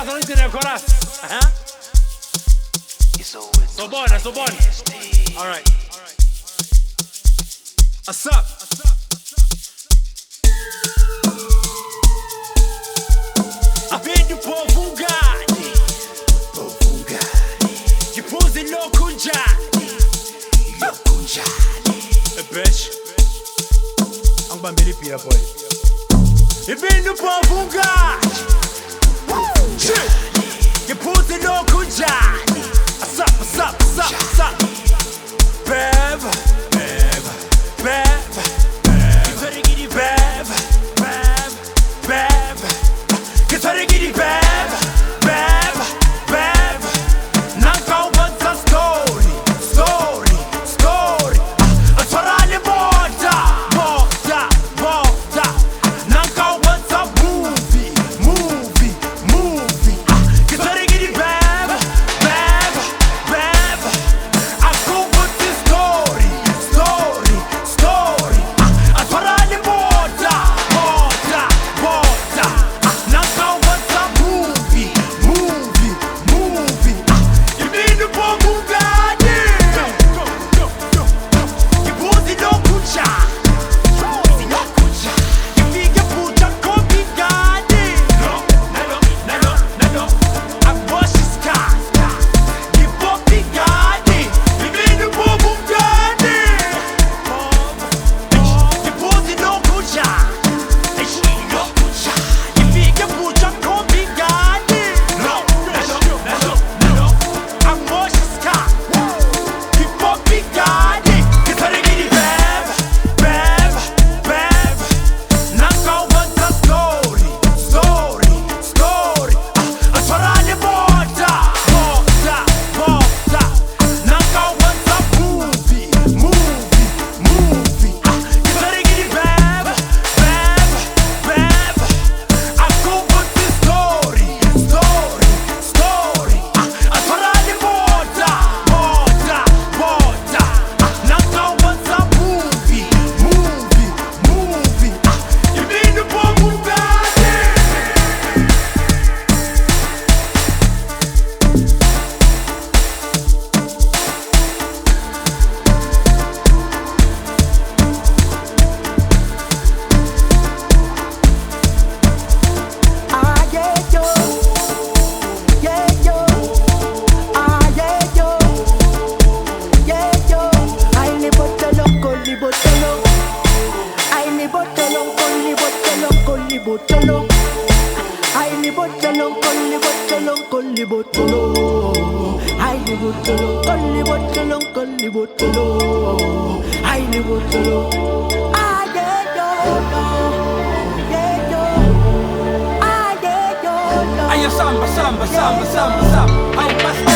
chorus, non intende chorus. So buona. Alright. What's up? I vedo po' Bugatti. Gli posi lo kunjani. E bitch. Ang bambili pia poi. I vedo po' Bugatti. Shit. Gli posi lo kunjani. What's up? Bev. Get ready, giddy Bev. Get ready, giddy Bev. Nanka what's a story. Atwarale bota. Nanka what's a movie. Get ready, giddy Bev. I go with this story. Atwarale bota. Nanka what's a movie. You mean the bomb Bugatti? You put it on Kucha. You figure put a copy Bugatti. No. I'm Bush's car. You put Bugatti. You mean the bomb Bugatti? You put it on Kucha. You figure put a copy Bugatti. No. I'm Bush's car. You put Bugatti. Get ready, giddy Bev. Nanka what's a story. Atwarale bota. Nanka what's a movie. Get ready, giddy Bev. I go with this story. Atwarale bota. Nanka what's a movie. You mean the bomb Bugatti? Ayo samba. Ay, basta